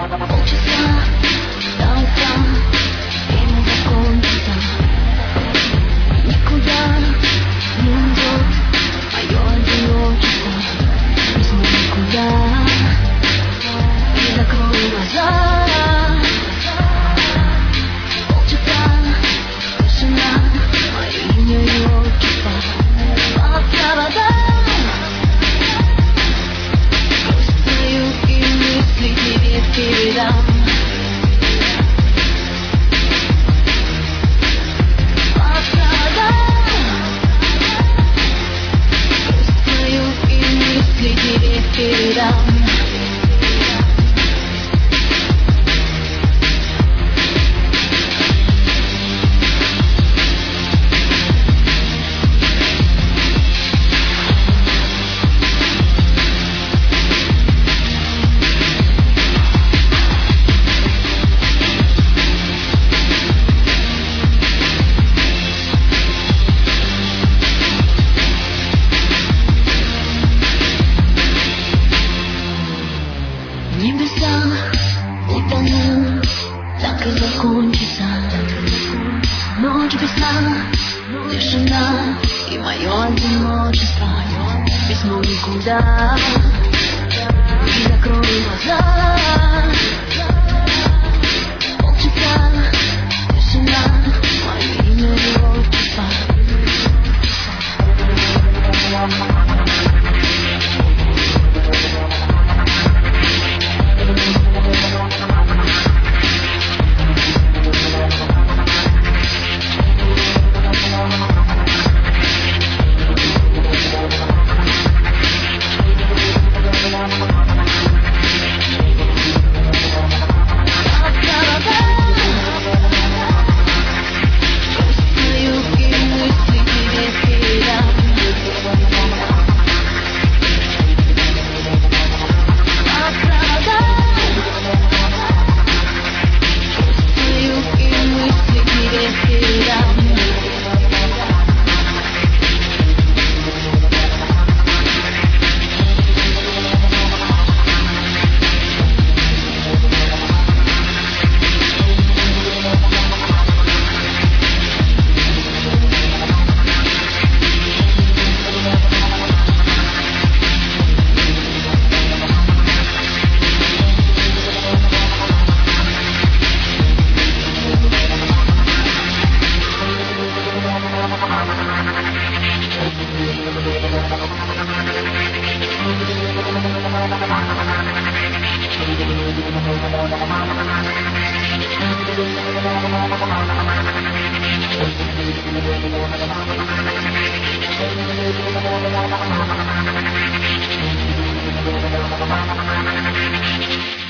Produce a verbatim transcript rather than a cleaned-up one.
Полчаса до время закончится. Никуда не уйдет мое одиночество. Без него никуда. И закрою глаза. Полчаса тишина, мое имя и отчество. По проводам бросаю и мысли тебе передам. Передам. Небеса не тону, так и закончится. Ночь без сна, тишина и мое одиночество. Без сна никуда. И закрою глаза. Полчаса тишина, мое имя и отчество. Thank you.